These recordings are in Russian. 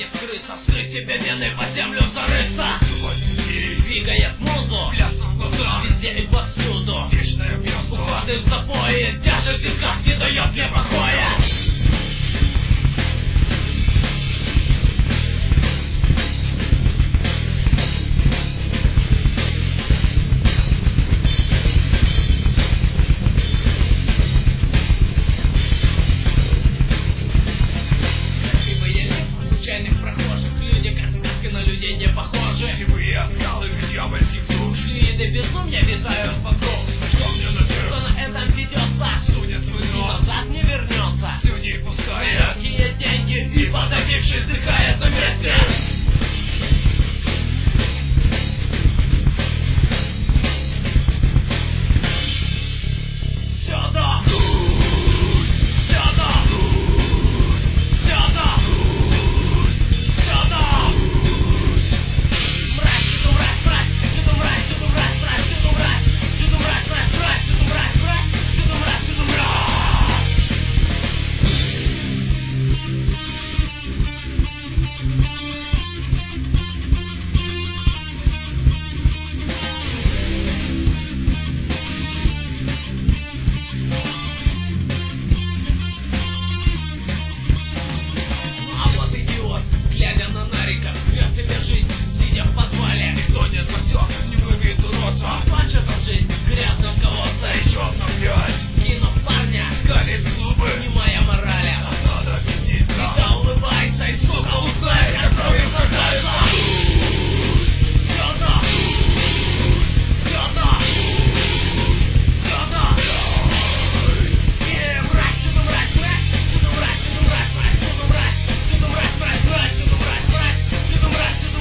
не скрыться, вскрыть тебе вены, под землю зарыться. Двигает музу, Плясно в глазах, везде и повсюду. вечная весна. Уходы в запои, тяжесть в висках не дает мне покоя. Красивые лица случайных прохожих, люди как сказки на людей не похожи. Кривые оскалы дьявольских душ. Флюиды безумия витают вокруг. Что мне на Кто первом на этом ведется, сунет свой и нос? назад не вернется. Слюни пуская, Яркие деньги, и подавившись вздыхает на месте. Сюда! Сюда! Сюда! Сюда! Мразь, сюда мразь, мразь, сюда мразь, сюда мразь, мразь, сюда мразь, сюда мразь, мразь, мразь, сюда мразь, мразь, сюда мразь, сюда мразь. А вот идиот, глядя на Нарика, рвет себе жизнь, сидя в подвале. никто не спасет, не вымит уродца. Хочет он жить в грязном колодце. Еще одна пять, Кинув парня, скалит зубы, снимая морали. надо пиздиться. Да улыбается и, сука, узнает, как кровью сражается. Сюда! Сюда! Сюда! И мразь, сюда мразь, мразь, сюда мразь, сюда мразь, мразь, сюда мразь, сюда мразь, мразь, мразь, сюда мразь, мразь, сюда мразь, сюда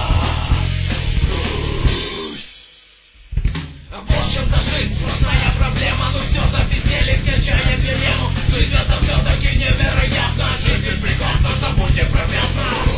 мразь. В общем-то жизнь сплошная проблема, но все запиздели, скачая перемену. Жизнь это все-таки невероятно, жизнь прекрасна, забудьте про пятна.